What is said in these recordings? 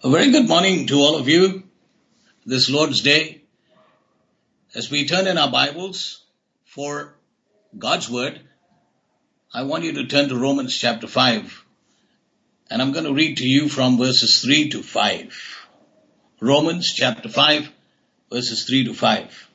A very good morning to all of you this Lord's Day. As we turn in our Bibles for God's Word, I want you to turn to Romans chapter 5. And I'm going to read to you from verses 3 to 5. Romans chapter 5, verses 3 to 5.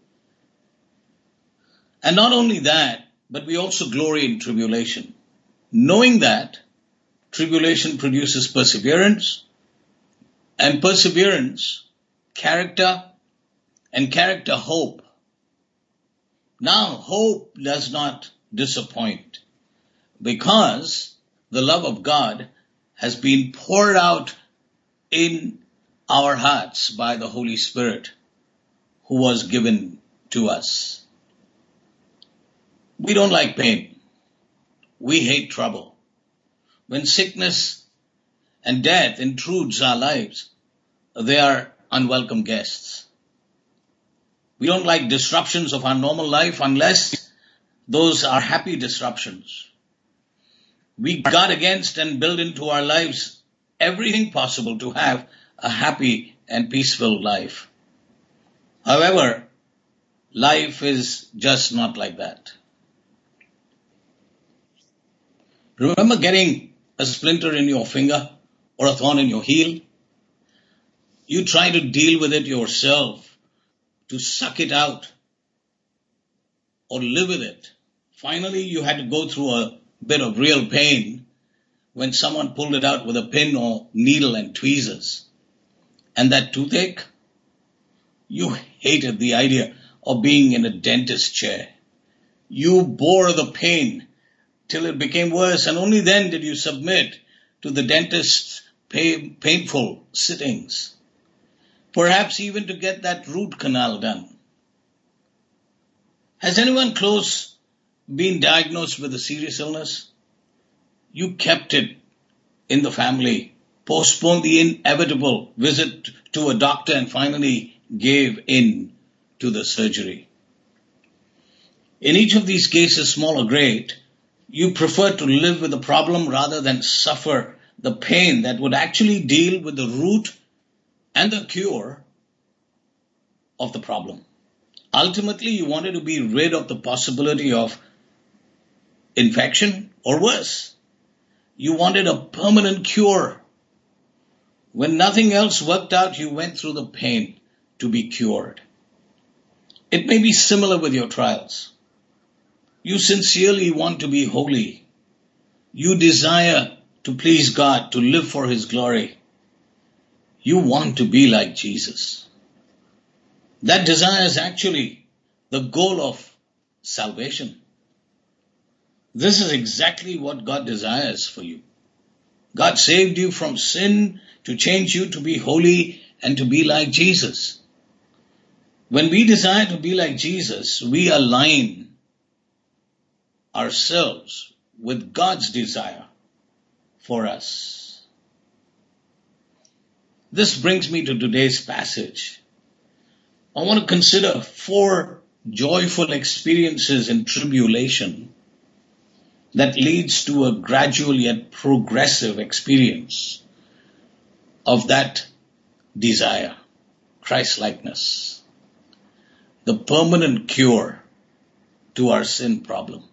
And not only that, but we also glory in tribulation, knowing that tribulation produces perseverance, and perseverance, character, and character, hope. Now, hope does not disappoint because the love of God has been poured out in our hearts by the Holy Spirit who was given to us. We don't like pain. We hate trouble. When sickness and death intrudes our lives, they are unwelcome guests. We don't like disruptions of our normal life unless those are happy disruptions. We guard against and build into our lives everything possible to have a happy and peaceful life. However, life is just not like that. Remember getting a splinter in your finger or a thorn in your heel? You try to deal with it yourself, to suck it out or live with it. Finally, you had to go through a bit of real pain when someone pulled it out with a pin or needle and tweezers. And that toothache, you hated the idea of being in a dentist chair. You bore the pain till it became worse, and only then did you submit to the dentist's painful sittings. Perhaps even to get that root canal done. Has anyone close been diagnosed with a serious illness? You kept it in the family, postponed the inevitable visit to a doctor, and finally gave in to the surgery. In each of these cases, small or great, you preferred to live with the problem rather than suffer the pain that would actually deal with the root and the cure of the problem. Ultimately, you wanted to be rid of the possibility of infection or worse. You wanted a permanent cure. When nothing else worked out, you went through the pain to be cured. It may be similar with your trials. You sincerely want to be holy. You desire to please God, to live for His glory. You want to be like Jesus. That desire is actually the goal of salvation. This is exactly what God desires for you. God saved you from sin to change you to be holy and to be like Jesus. When we desire to be like Jesus, we align ourselves with God's desire for us. This brings me to today's passage. I want to consider 4 joyful experiences in tribulation that leads to a gradual yet progressive experience of that desire, Christ-likeness, the permanent cure to our sin problem.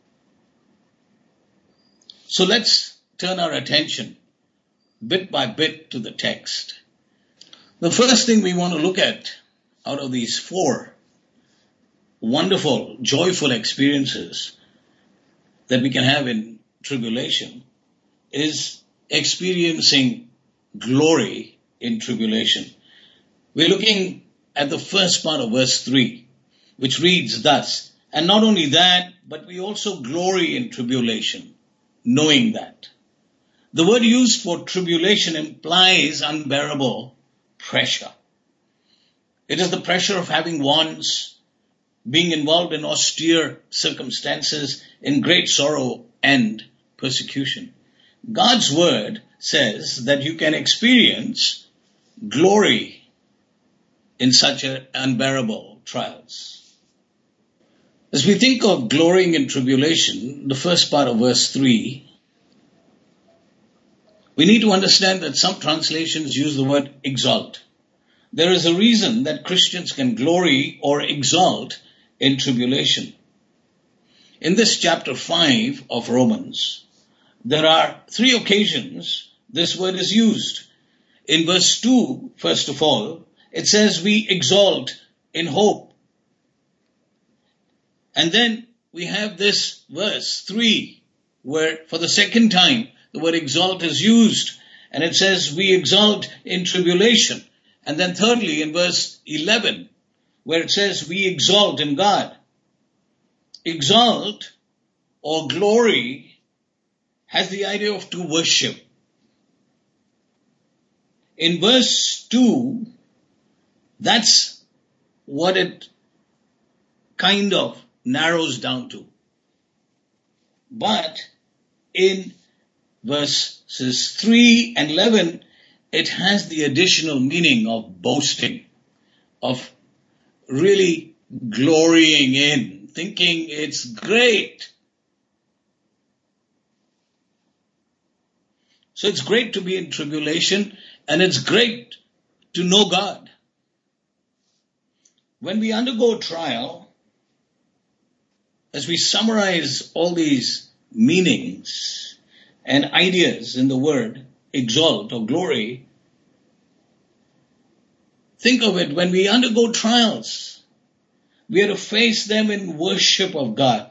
So let's turn our attention bit by bit to the text. The first thing we want to look at out of these 4 wonderful, joyful experiences that we can have in tribulation is experiencing glory in tribulation. We're looking at the first part of verse 3, which reads thus, and not only that, but we also glory in tribulation, knowing that. The word used for tribulation implies unbearable pressure. It is the pressure of having wants, being involved in austere circumstances, in great sorrow and persecution. God's word says that you can experience glory in such unbearable trials. As we think of glorying in tribulation, the first part of verse 3 We need to understand that some translations use the word exalt. There is a reason that Christians can glory or exalt in tribulation. In this chapter 5 of Romans, there are 3 occasions this word is used. In verse 2, first of all, it says we exalt in hope. And then we have this verse 3, where for the second time the word exalt is used. And it says we exalt in tribulation. And then thirdly, in verse 11, where it says we exalt in God. Exalt or glory has the idea of to worship. In verse 2, that's what it kind of narrows down to. But in verses 3 and 11, it has the additional meaning of boasting, of really glorying in, thinking it's great. So it's great to be in tribulation, and it's great to know God. When we undergo trial, as we summarize all these meanings and ideas in the word exalt or glory, think of it, when we undergo trials, we are to face them in worship of God.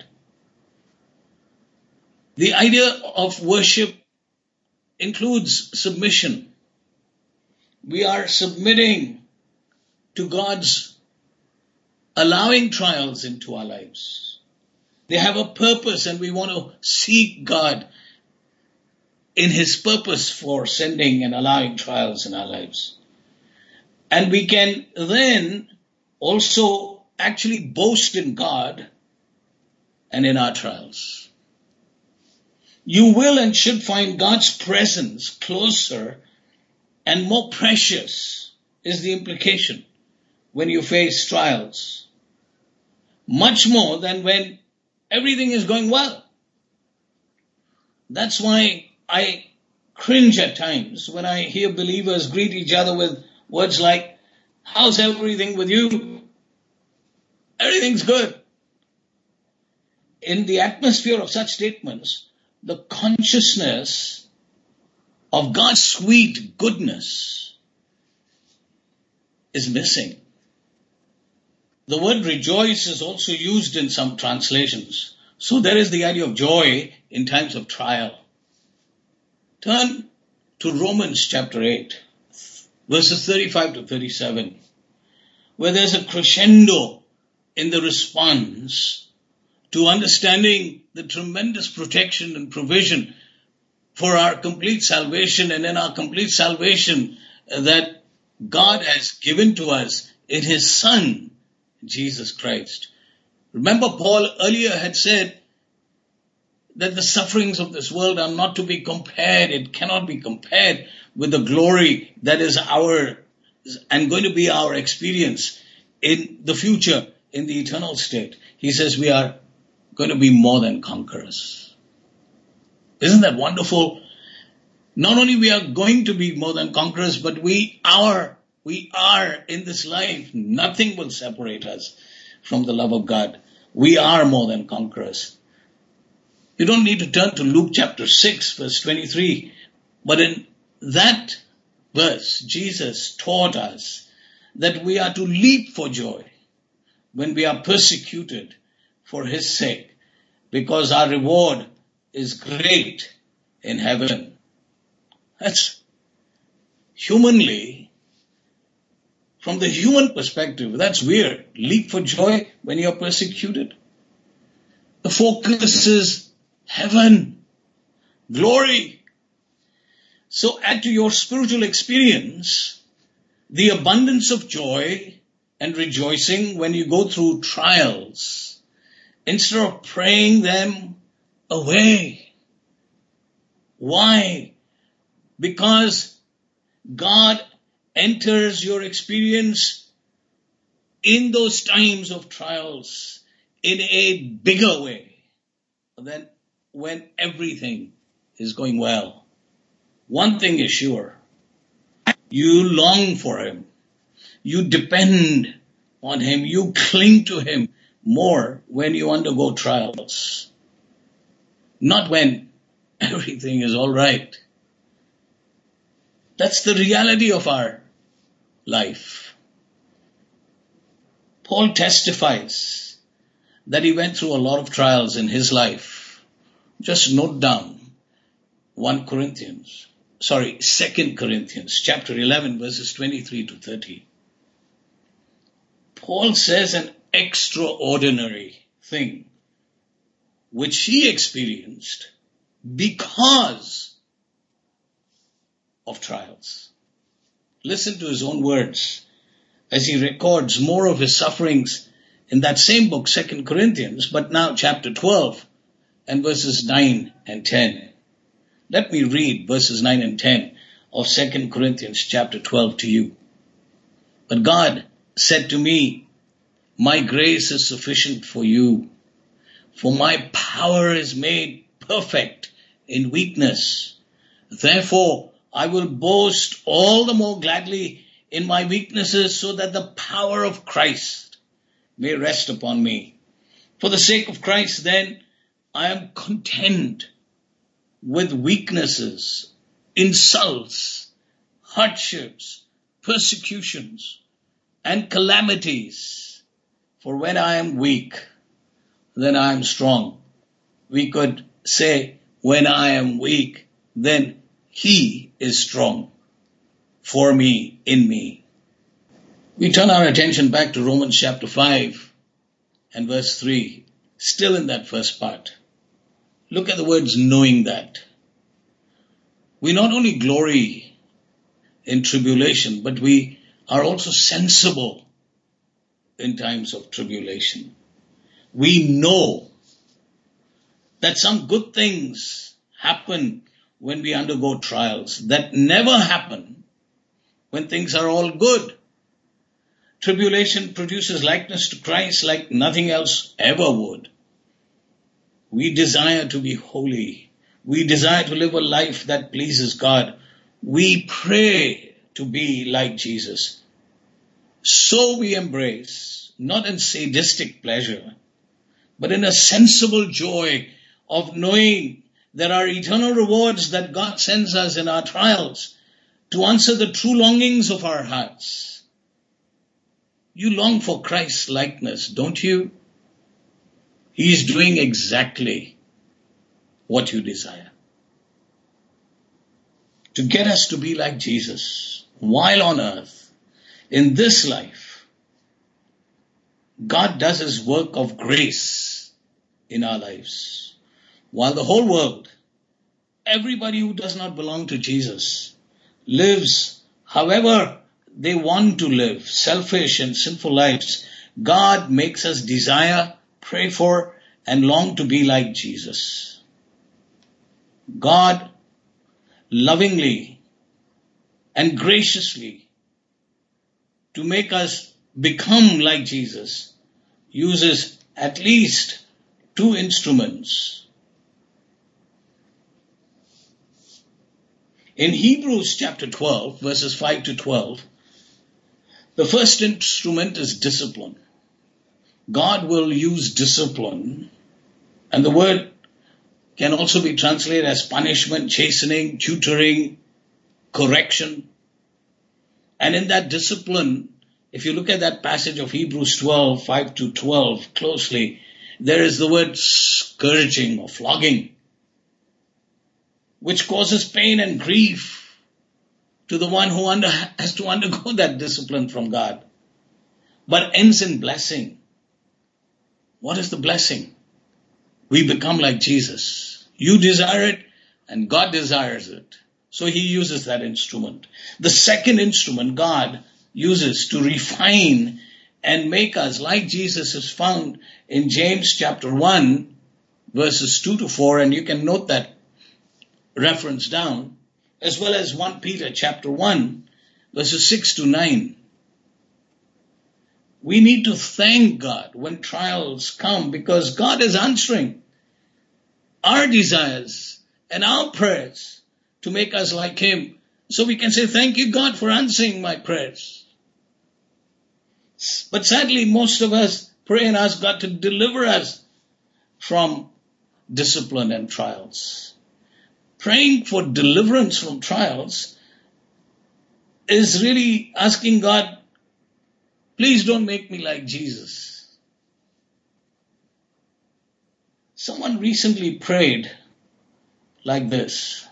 The idea of worship includes submission. We are submitting to God's allowing trials into our lives. They have a purpose, and we want to seek God in His purpose for sending and allowing trials in our lives. And we can then also actually boast in God and in our trials. You will and should find God's presence closer and more precious, is the implication, when you face trials. Much more than when everything is going well. That's why I cringe at times when I hear believers greet each other with words like, "How's everything with you?" Everything's good. In the atmosphere of such statements, the consciousness of God's sweet goodness is missing. The word rejoice is also used in some translations. So there is the idea of joy in times of trial. Turn to Romans chapter 8, verses 35 to 37, where there's a crescendo in the response to understanding the tremendous protection and provision for our complete salvation, and in our complete salvation that God has given to us in His Son, Jesus Christ. Remember, Paul earlier had said that the sufferings of this world are not to be compared. It cannot be compared with the glory that is ours and going to be our experience in the future, in the eternal state. He says we are going to be more than conquerors. Isn't that wonderful? Not only we are going to be more than conquerors, but we are in this life. Nothing will separate us from the love of God. We are more than conquerors. You don't need to turn to Luke chapter 6, verse 23. But in that verse, Jesus taught us that we are to leap for joy when we are persecuted for His sake, because our reward is great in heaven. That's humanly, from the human perspective, that's weird. Leap for joy when you're persecuted. The focus is heaven, glory. So add to your spiritual experience the abundance of joy and rejoicing when you go through trials, instead of praying them away. Why? Because God enters your experience in those times of trials in a bigger way than when everything is going well. one thing is sure. You long for him. You depend on him. You cling to him more when you undergo trials. Not when everything is all right. That's the reality of our life. Paul testifies that he went through a lot of trials in his life. Just note down 2 Corinthians chapter 11 verses 23 to 30. Paul says an extraordinary thing which he experienced because of trials. Listen to his own words as he records more of his sufferings in that same book, 2 Corinthians, but now chapter 12 and verses 9 and 10. Let me read verses 9 and 10 of 2 Corinthians chapter 12 to you. But God said to me, my grace is sufficient for you, for my power is made perfect in weakness. Therefore, I will boast all the more gladly in my weaknesses, so that the power of Christ may rest upon me. For the sake of Christ, then, I am content with weaknesses, insults, hardships, persecutions, and calamities. For when I am weak, then I am strong. We could say, when I am weak, then he is strong for me, in me. We turn our attention back to Romans chapter 5 and verse 3, still in that first part. Look at the words, knowing that. We not only glory in tribulation, but we are also sensible in times of tribulation. We know that some good things happen when we undergo trials that never happen when things are all good. Tribulation produces likeness to Christ like nothing else ever would. We desire to be holy. We desire to live a life that pleases God. We pray to be like Jesus. So we embrace, not in sadistic pleasure, but in a sensible joy of knowing there are eternal rewards that God sends us in our trials to answer the true longings of our hearts. You long for Christ's likeness, don't you? He is doing exactly what you desire. To get us to be like Jesus while on earth, in this life, God does his work of grace in our lives. While the whole world, everybody who does not belong to Jesus, lives however they want to live, selfish and sinful lives, God makes us desire, pray for, and long to be like Jesus. God lovingly and graciously, to make us become like Jesus, uses at least two instruments. In Hebrews chapter 12, verses 5 to 12, the first instrument is discipline. God will use discipline, and the word can also be translated as punishment, chastening, tutoring, correction. And in that discipline, if you look at that passage of Hebrews 12, 5 to 12 closely, there is the word scourging or flogging, which causes pain and grief to the one who has to undergo that discipline from God, but ends in blessing. What is the blessing? We become like Jesus. You desire it, and God desires it. So he uses that instrument. The second instrument God uses to refine and make us like Jesus is found in James chapter 1, verses 2 to 4, and you can note that reference down, as well as 1 Peter chapter 1, verses 6 to 9. We need to thank God when trials come, because God is answering our desires and our prayers to make us like him. So we can say, thank you, God, for answering my prayers. But sadly, most of us pray and ask God to deliver us from discipline and trials. Praying for deliverance from trials is really asking God, please don't make me like Jesus. Someone recently prayed like this: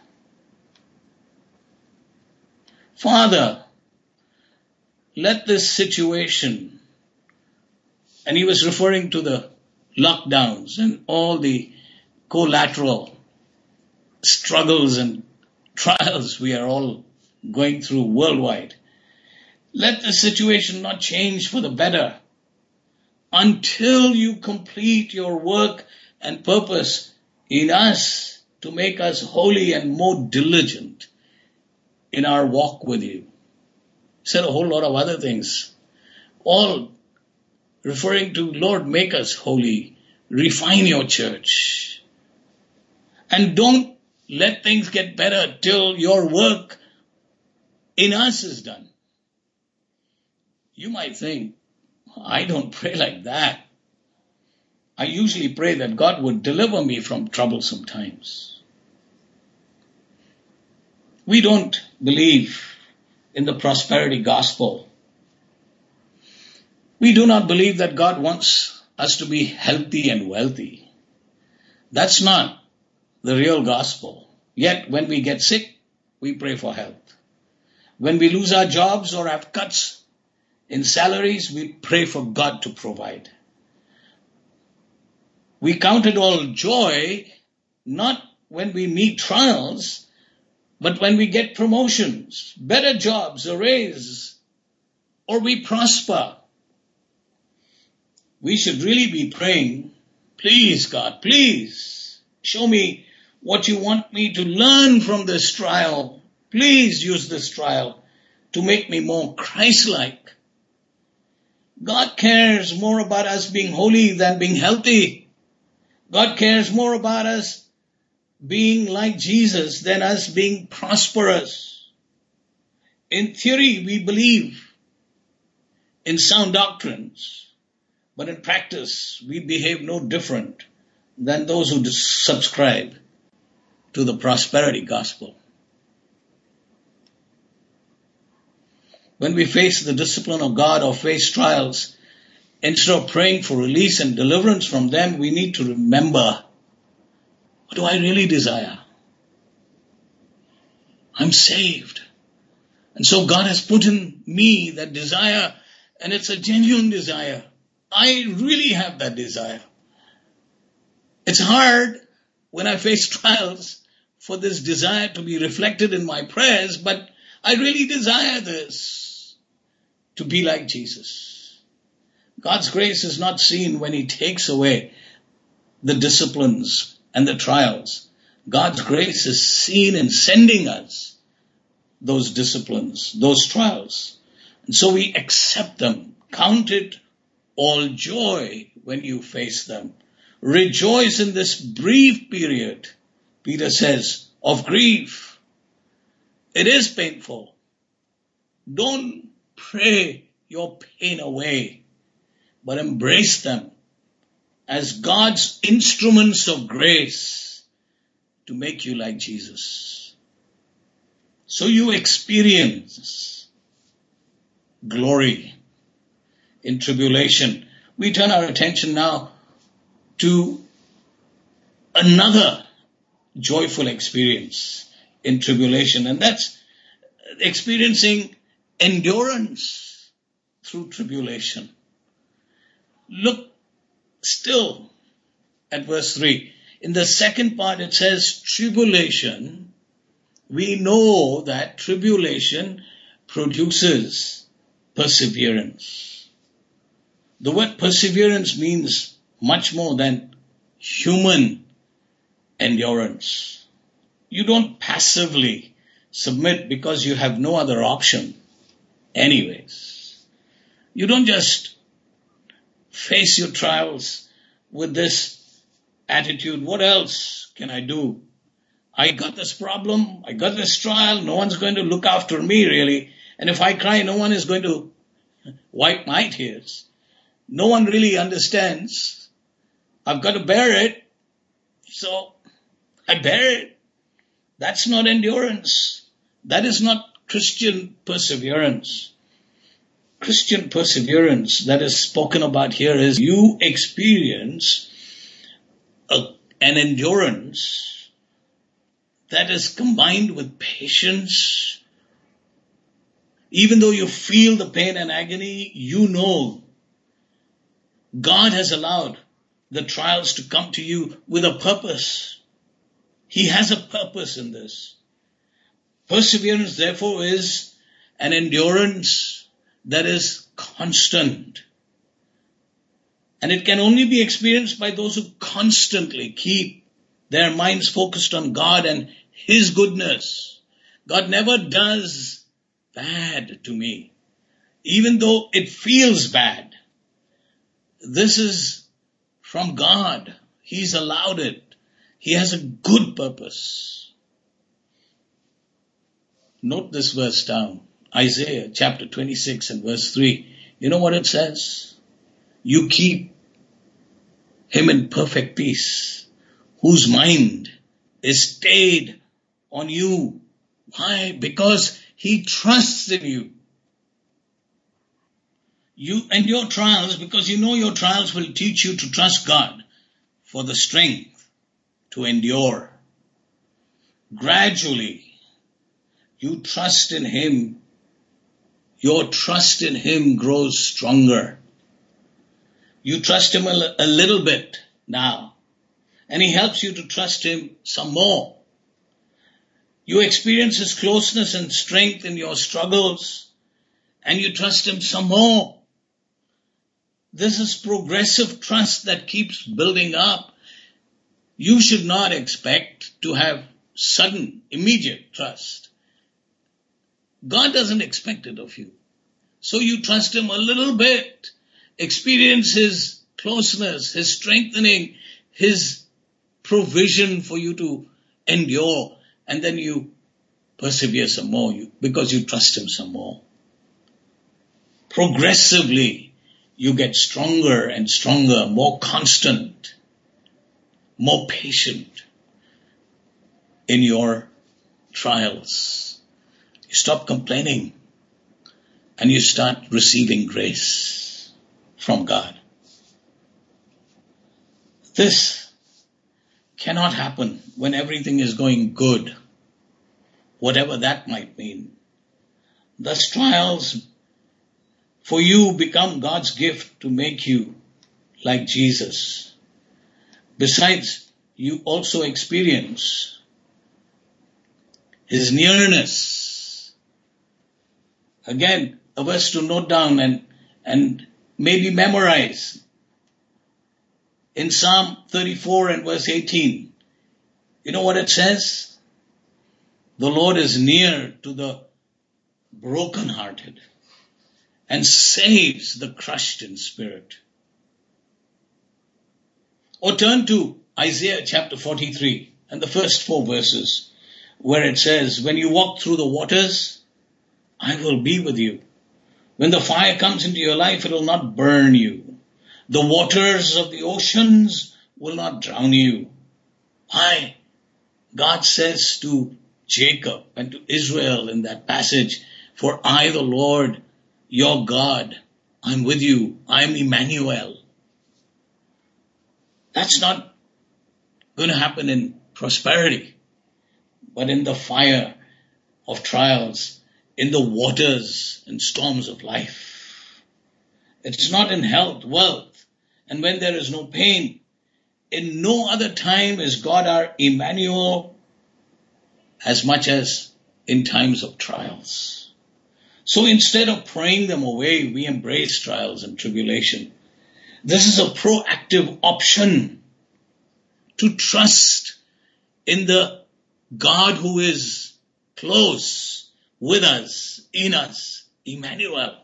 Father, let this situation, and he was referring to the lockdowns and all the collateral struggles and trials we are all going through worldwide. Let the situation not change for the better until you complete your work and purpose in us to make us holy and more diligent in our walk with you. Said a whole lot of other things, all referring to, Lord, make us holy, refine your church, and don't let things get better till your work in us is done. You might think, I don't pray like that. I usually pray that God would deliver me from troublesome times. We don't believe in the prosperity gospel. We do not believe that God wants us to be healthy and wealthy. That's not the real gospel. Yet when we get sick, we pray for health. When we lose our jobs or have cuts in salaries, we pray for God to provide. We count it all joy, not when we meet trials, but when we get promotions, better jobs, a raise, or we prosper. We should really be praying, please God, please show me what you want me to learn from this trial. Please use this trial to make me more Christ-like. God cares more about us being holy than being healthy. God cares more about us being like Jesus than us being prosperous. In theory, we believe in sound doctrines, but in practice, we behave no different than those who subscribe to the prosperity gospel. When we face the discipline of God or face trials, instead of praying for release and deliverance from them, we need to remember, what do I really desire? I'm saved. And so God has put in me that desire, and it's a genuine desire. I really have that desire. It's hard when I face trials for this desire to be reflected in my prayers, but I really desire this, to be like Jesus. God's grace is not seen when he takes away the disciplines and the trials. God's grace is seen in sending us those disciplines, those trials. And so we accept them. Count it all joy when you face them. Rejoice in this brief period, Peter says, of grief. It is painful. Don't pray your pain away, but embrace them as God's instruments of grace to make you like Jesus. So you experience glory in tribulation. We turn our attention now to another joyful experience in tribulation, and that's experiencing endurance through tribulation. Look still at verse 3. In the second part it says tribulation. We know that tribulation produces perseverance. The word perseverance means much more than human endurance. You don't passively submit because you have no other option anyways. You don't just face your trials with this attitude, what else can I do? I got this problem, I got this trial, no one's going to look after me really. And if I cry, no one is going to wipe my tears. No one really understands. I've got to bear it, so I bear it. That's not endurance. That is not Christian perseverance. Christian perseverance that is spoken about here is you experience an endurance that is combined with patience. Even though you feel the pain and agony, you know God has allowed the trials to come to you with a purpose. He has a purpose in this. Perseverance, therefore, is an endurance that is constant. And it can only be experienced by those who constantly keep their minds focused on God and His goodness. God never does bad to me, even though it feels bad. This is from God. He's allowed it. He has a good purpose. Note this verse down. Isaiah chapter 26 and verse 3. You know what it says? You keep him in perfect peace, whose mind is stayed on you. Why? Because he trusts in you. You and your trials, because you know your trials will teach you to trust God for the strength to endure. Gradually, you trust in Him. Your trust in Him grows stronger. You trust Him a little bit now, and He helps you to trust Him some more. You experience His closeness and strength in your struggles, and you trust Him some more. This is progressive trust that keeps building up. You should not expect to have sudden, immediate trust. God doesn't expect it of you. So you trust Him a little bit. Experience His closeness, His strengthening, His provision for you to endure. And then you persevere some more because you trust Him some more. Progressively, you get stronger and stronger, more constant, more patient in your trials. You stop complaining and you start receiving grace from God. This cannot happen when everything is going good, whatever that might mean. Thus, trials for you become God's gift to make you like Jesus. Besides, you also experience His nearness. Again, a verse to note down and maybe memorize. In Psalm 34 and verse 18, you know what it says? The Lord is near to the brokenhearted and saves the crushed in spirit. Or turn to Isaiah chapter 43 and the first 4 verses where it says, when you walk through the waters, I will be with you. When the fire comes into your life, it will not burn you. The waters of the oceans will not drown you. Why? God says to Jacob and to Israel in that passage, for I, the Lord, your God, I'm with you. I'm Emmanuel. That's not going to happen in prosperity, but in the fire of trials, in the waters and storms of life. It's not in health, wealth, and when there is no pain. In no other time is God our Emmanuel as much as in times of trials. So instead of praying them away, we embrace trials and tribulation. This is a proactive option to trust in the God who is close with us, in us, Emmanuel.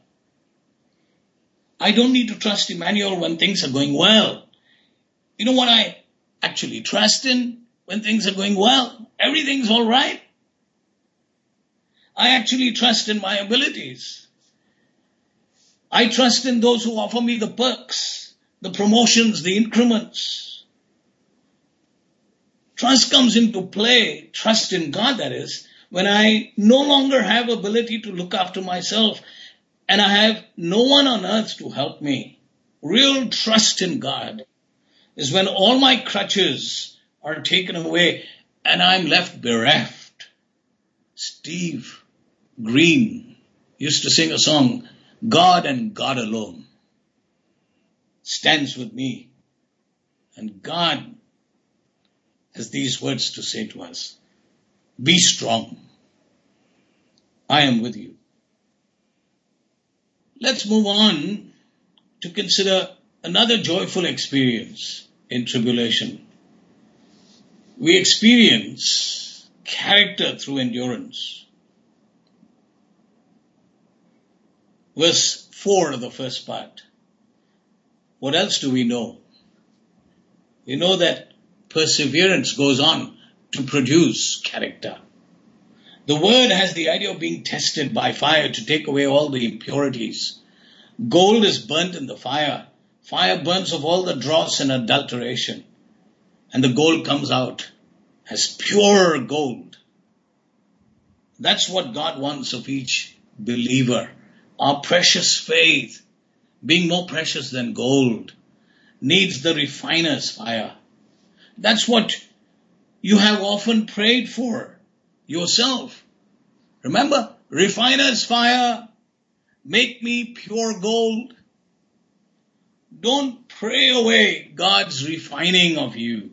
I don't need to trust Emmanuel when things are going well. You know what I actually trust in? when things are going well. Everything's all right. I actually trust in my abilities. I trust in those who offer me the perks, the promotions, the increments. Trust comes into play, trust in God that is, when I no longer have ability to look after myself and I have no one on earth to help me. Real trust in God is when all my crutches are taken away and I'm left bereft. Steve Green used to sing a song, God and God alone stands with me. And God has these words to say to us. Be strong. I am with you. Let's move on to consider another joyful experience in tribulation. We experience character through endurance. Verse 4 of the first part. What else do we know? We know that perseverance goes on to produce character. The word has the idea of being tested by fire to take away all the impurities. Gold is burnt in the fire. Fire burns off all the dross and adulteration. And the gold comes out as pure gold. That's what God wants of each believer. Our precious faith, being more precious than gold, needs the refiner's fire. That's what you have often prayed for yourself. Remember, refiner's fire, make me pure gold. Don't pray away God's refining of you.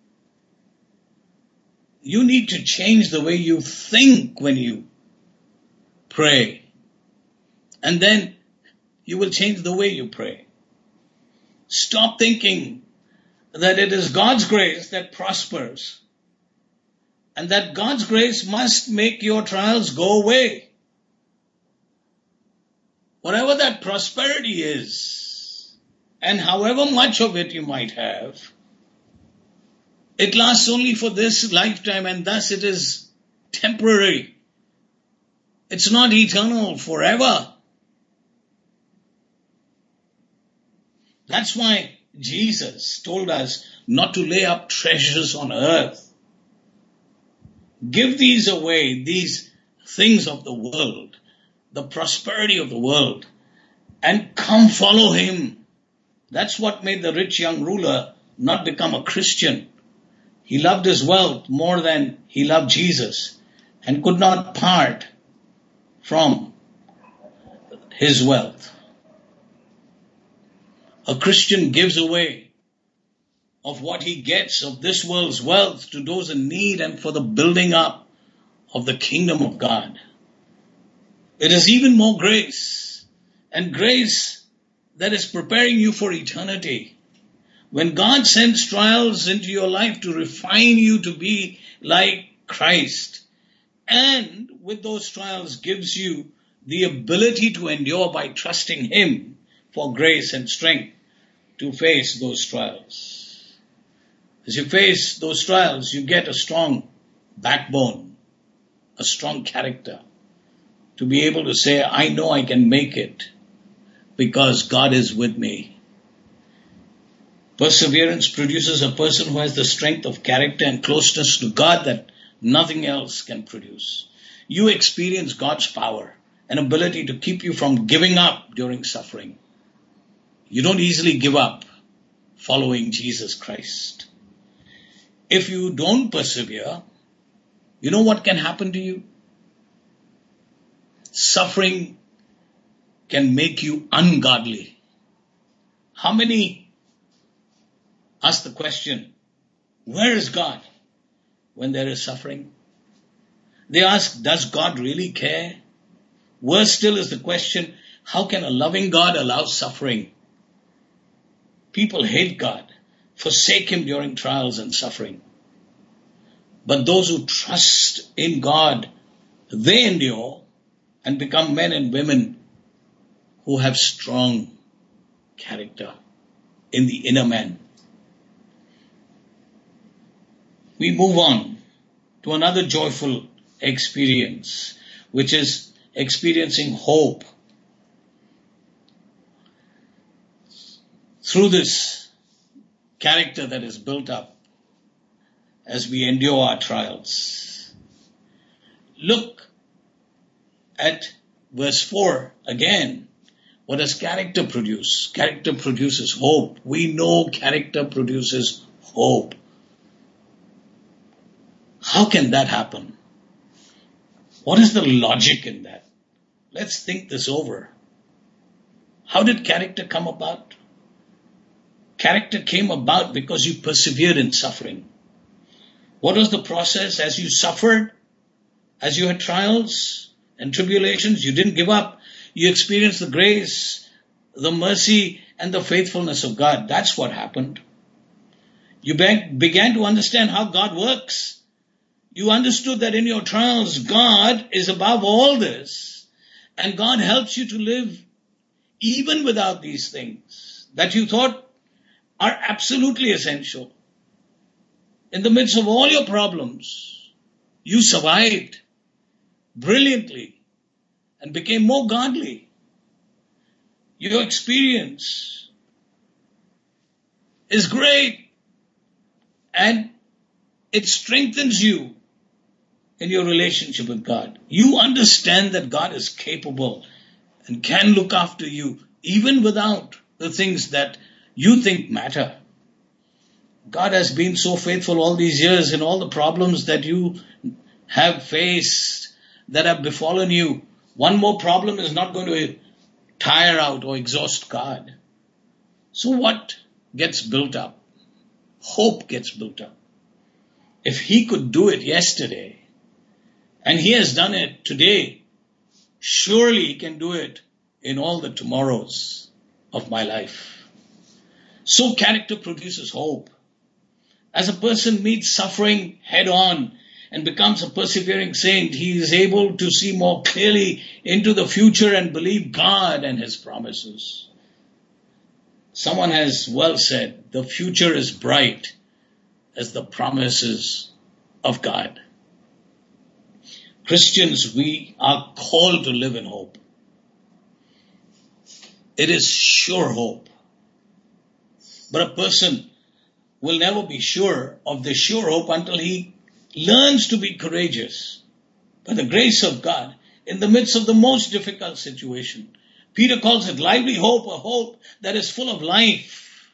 You need to change the way you think when you pray. And then you will change the way you pray. Stop thinking that it is God's grace that prospers and that God's grace must make your trials go away. Whatever that prosperity is, and however much of it you might have, it lasts only for this lifetime and thus it is temporary. It's not eternal forever. That's why Jesus told us not to lay up treasures on earth. Give these away, these things of the world, the prosperity of the world, and come follow him. That's what made the rich young ruler not become a Christian. He loved his wealth more than he loved Jesus and could not part from his wealth. A Christian gives away of what he gets of this world's wealth to those in need and for the building up of the kingdom of God. It is even more grace, and grace that is preparing you for eternity. When God sends trials into your life to refine you to be like Christ, and with those trials gives you the ability to endure by trusting him for grace and strength to face those trials. As you face those trials, you get a strong backbone, a strong character to be able to say, I know I can make it because God is with me. Perseverance produces a person who has the strength of character and closeness to God that nothing else can produce. You experience God's power and ability to keep you from giving up during suffering. You don't easily give up following Jesus Christ. If you don't persevere, you know what can happen to you? Suffering can make you ungodly. How many ask the question, where is God when there is suffering? They ask, does God really care? Worse still is the question, how can a loving God allow suffering? People hate God, forsake him during trials and suffering. But those who trust in God, they endure and become men and women who have strong character in the inner man. we move on to another joyful experience, which is experiencing hope. Through this character that is built up as we endure our trials. Look at verse 4 again. What does character produce? Character produces hope. We know character produces hope. How can that happen? What is the logic in that? Let's think this over. How did character come about? Character came about because you persevered in suffering. What was the process? As you suffered, as you had trials and tribulations, you didn't give up. You experienced the grace, the mercy, and the faithfulness of God. That's what happened. You began to understand how God works. You understood that in your trials, God is above all this. And God helps you to live even without these things that you thought are absolutely essential. In the midst of all your problems, you survived brilliantly and became more godly. Your experience is great and it strengthens you in your relationship with God. You understand that God is capable and can look after you even without the things that you think matter. God has been so faithful all these years in all the problems that you have faced, that have befallen you. One more problem is not going to tire out or exhaust God. So what gets built up? Hope gets built up. If He could do it yesterday, and He has done it today, surely He can do it in all the tomorrows of my life. So character produces hope. As a person meets suffering head on and becomes a persevering saint, he is able to see more clearly into the future and believe God and His promises. Someone has well said, the future is bright as the promises of God. Christians, we are called to live in hope. It is sure hope. But a person will never be sure of the sure hope until he learns to be courageous by the grace of God in the midst of the most difficult situation. Peter calls it lively hope, a hope that is full of life.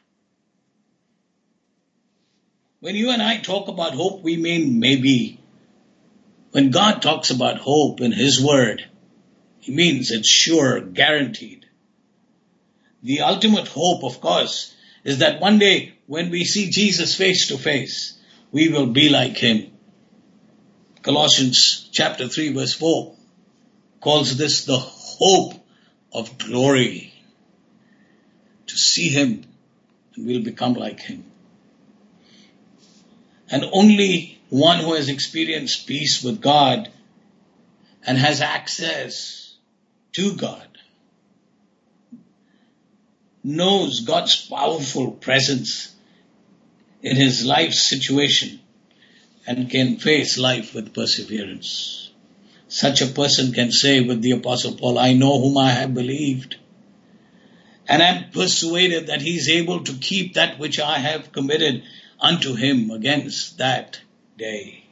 When you and I talk about hope, we mean maybe. When God talks about hope in His word, He means it's sure, guaranteed. The ultimate hope, of course, is that one day when we see Jesus face to face, we will be like Him. Colossians chapter 3 verse 4 calls this the hope of glory. To see Him and we'll become like Him. And only one who has experienced peace with God and has access to God knows God's powerful presence in his life situation and can face life with perseverance. Such a person can say with the Apostle Paul, I know whom I have believed, and am persuaded that He is able to keep that which I have committed unto Him against that day.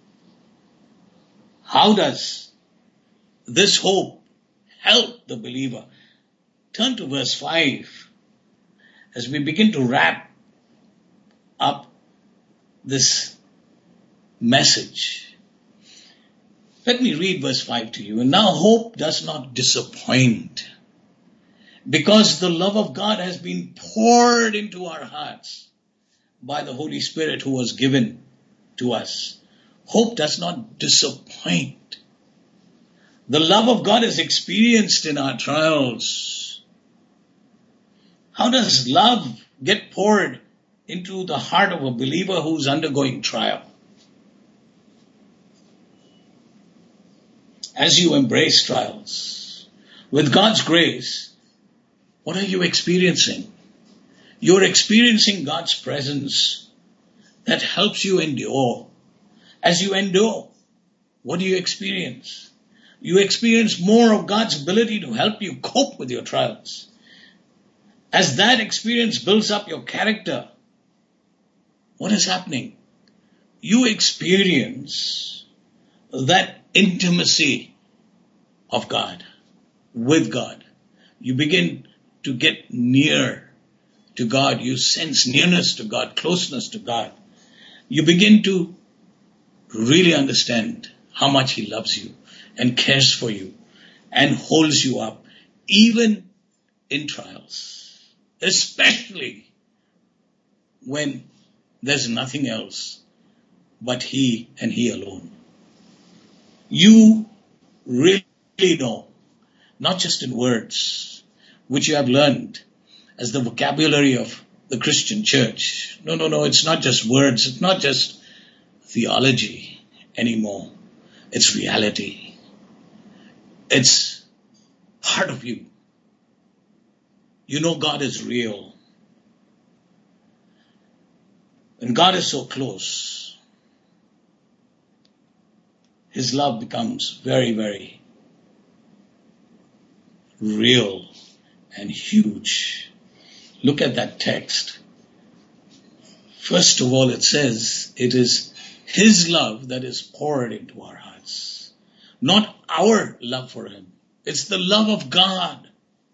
How does this hope help the believer? Turn to verse 5 as we begin to wrap up this message. Let me read verse 5 to you. And now hope does not disappoint, because the love of God has been poured into our hearts by the Holy Spirit who was given to us. Hope does not disappoint. The love of God is experienced in our trials. How does love get poured into the heart of a believer who's undergoing trial? As you embrace trials, with God's grace, what are you experiencing? You're experiencing God's presence that helps you endure. As you endure, what do you experience? You experience more of God's ability to help you cope with your trials. As that experience builds up your character, what is happening? You experience that intimacy of God, with God. You begin to get near to God. You sense nearness to God, closeness to God. You begin to really understand how much He loves you and cares for you and holds you up, even in trials, especially when there's nothing else but He and He alone. You really know, not just in words, which you have learned as the vocabulary of the Christian church. No, it's not just words, it's not just theology anymore. It's reality. It's part of you. You know God is real. When God is so close, His love becomes very, very real and huge. Look at that text. First of all, it says it is His love that is poured into our hearts, not our love for Him. It's the love of God.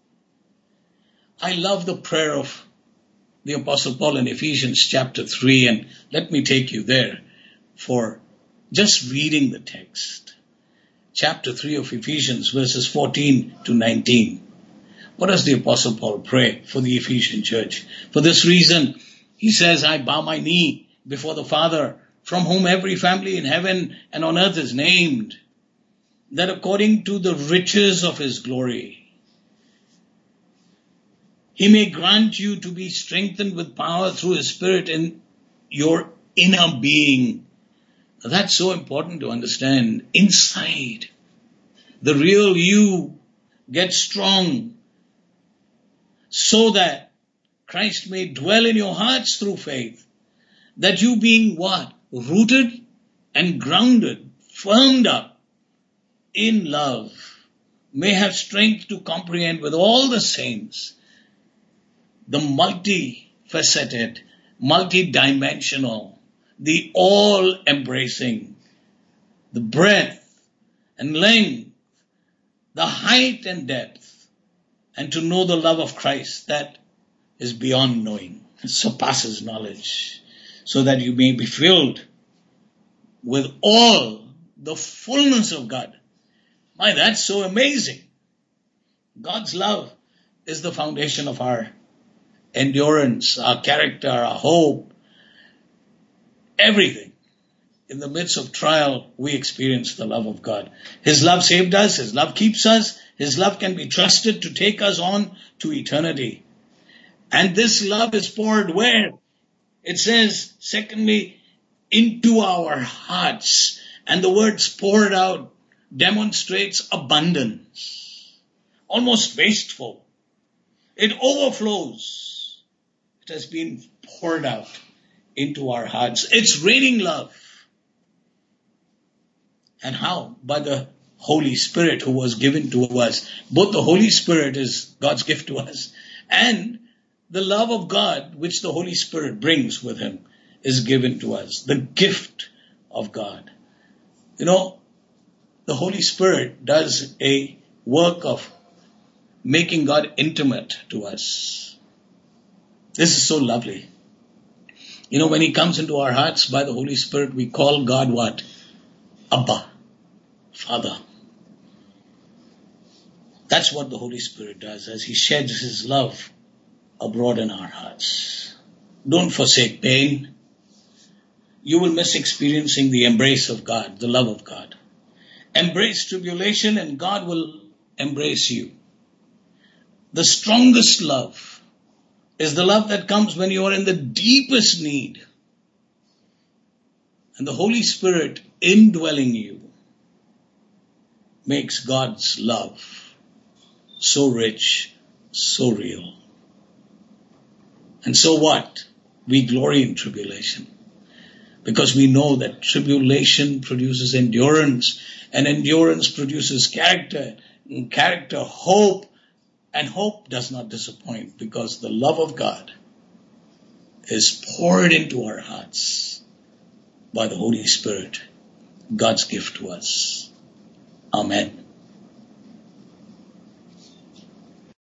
I love the prayer of the Apostle Paul in Ephesians chapter 3, and let me take you there for just reading the text. Chapter 3 of Ephesians, verses 14 to 19. What does the Apostle Paul pray for the Ephesian church? For this reason, he says, I bow my knee before the Father, from whom every family in heaven and on earth is named, that according to the riches of His glory, He may grant you to be strengthened with power through His Spirit in your inner being. That's so important to understand. Inside, the real you gets strong so that Christ may dwell in your hearts through faith. That you being what? Rooted and grounded, firmed up in love, may have strength to comprehend with all the saints the multifaceted, multidimensional, the all-embracing, the breadth and length, the height and depth, and to know the love of Christ that is beyond knowing, it surpasses knowledge, so that you may be filled with all the fullness of God. My, that's so amazing. God's love is the foundation of our endurance, our character, our hope, everything. In the midst of trial, we experience the love of God. His love saved us. His love keeps us. His love can be trusted to take us on to eternity. And this love is poured where? It says, secondly, into our hearts. And the words poured out demonstrates abundance, almost wasteful. It overflows. It has been poured out into our hearts. It's raining love. And how? By the Holy Spirit who was given to us. Both the Holy Spirit is God's gift to us, and the love of God which the Holy Spirit brings with Him is given to us. The gift of God. You know, the Holy Spirit does a work of making God intimate to us. This is so lovely. You know, when He comes into our hearts by the Holy Spirit, we call God what? Abba, Father. That's what the Holy Spirit does as He sheds His love abroad in our hearts. Don't forsake pain. You will miss experiencing the embrace of God, the love of God. Embrace tribulation and God will embrace you. The strongest love is the love that comes when you are in the deepest need. And the Holy Spirit indwelling you makes God's love so rich, so real. And so what? We glory in tribulation. because we know that tribulation produces endurance, and endurance produces character, and character hope, and hope does not disappoint because the love of God is poured into our hearts by the Holy Spirit, God's gift to us. Amen.